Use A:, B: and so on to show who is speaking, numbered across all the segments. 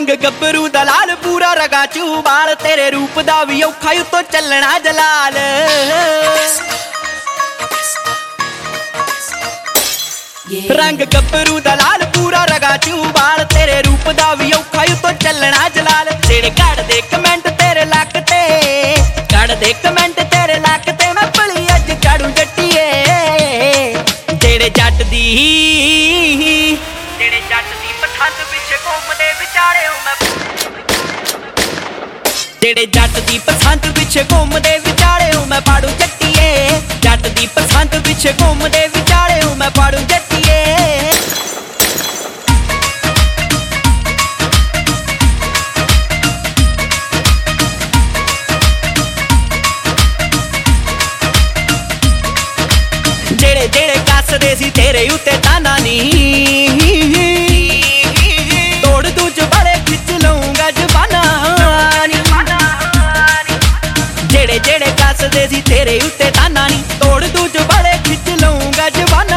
A: रंग गब्बरू दलाल पूरा रगा चूबाल तेरे रूप दा भी औखा उत्तों चलना जलाल। रंग गब्बरू दलाल पूरा रगा चूबाल तेरे रूप दा भी औखा उत्तों चलना जलाल। जेड़े कड़ दे कमेंट तेरे लक ते, कड़ दे कमेंट तेरे लक ते मैं भली अज झाड़ू जट्टिए। जेड़े जट दी पसंद पिछे घूमदे विचारे मैं, जेड़े जट दी पसंद पिछे घूमदे विचारे मैं पाड़ू जट्टिए। जट दी पसंद पिछे घूमदे विचारे मैं पाड़ू जट्टिए। जेड़े जेड़े कसदे सी तेरे उत्ते ताना नी, तोड़ तुझ बड़े खिच लूंगा जबाना। जेड़े जेड़े कसदे सी तेरे उत्ते ताना नी, तोड़ तुझ बड़े खिच लूंगा जबाना।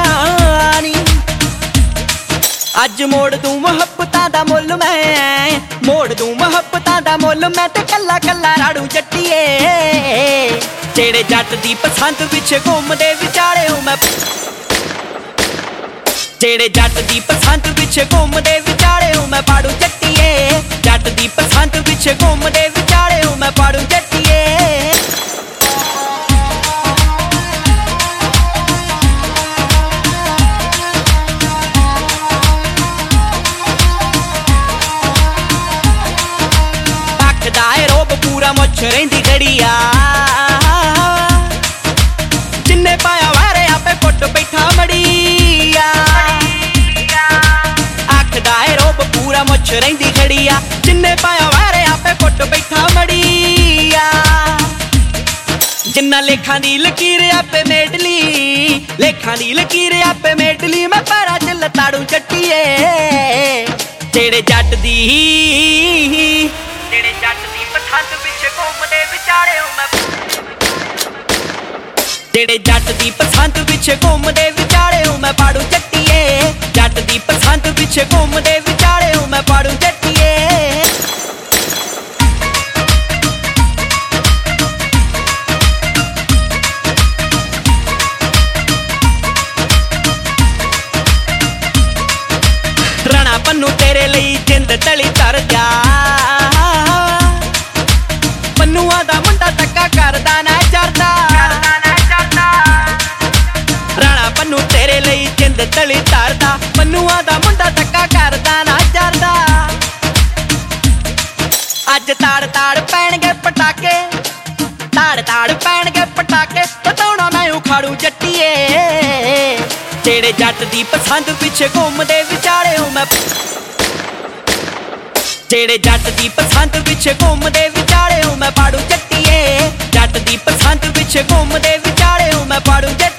A: अज मोड़ दूं मुहब्बतां दा मुल मैं, मोड़ दूं मुहब्बतां दा मुल मैं ते कल्ला कल्ला राड़ू जट्टिए। जेड़े जट दी पसंद पिछे घूमदे विचारे मैं, जेड़े जट दी पसंद पिछे घूमदे विचारे मैं पाड़ू जट्टिए। जट दी पसंद पिछे घूमदे विचारे मैं पाड़ू जट्टिए। अखदा है रोब पूरा मुछ रहिंदी घड़िया, जिन्ने पाया वारे आपे पुट बैठा मड़िया। अखदा है रोब पूरा मुछ रहिंदी घड़िया, जिन्ने पाया वारे आपे पुट बैठा मड़िया। जिन्ना लेखां दी लकीर आपे मेडली, लेखां दी लकीर आपे मेडली मैं पैरां च लताड़ू जट्टिए। जेड़े जट दी पसंद पिछे घूमदे विचारे मैं, जेड़े जट दी पसंद पिछे घूमदे विचारे मैं पाड़ू जट्टिए। जट दी पसंद पिछे घूमदे विचारे मैं पाड़ू जट्टिए। रणा पन्नू तेरे लई जिंद तली तर जा, पन्नुआ दा मुंडा टक्का करदा ना चरदा। राणा पन्नू तेरे लई जिंद तली तरदा, पन्नुआ दा मुंडा टक्का करदा ना चरदा। अज ताड़ ताड़ पैणगे पटाके, ताड़ ताड़ पैणगे पटाके बताउणा मैं उखाड़ू जट्टिए। जेड़े जट दी पसंद पिछे घूमदे विचारे मैं, जेड़े जट दी पसंद पिछे घूमदे विचारे मैं पाड़ू जट्टिए। जट दी पसंद पिछे घूमदे विचारे मैं पाड़ू जट्टिए।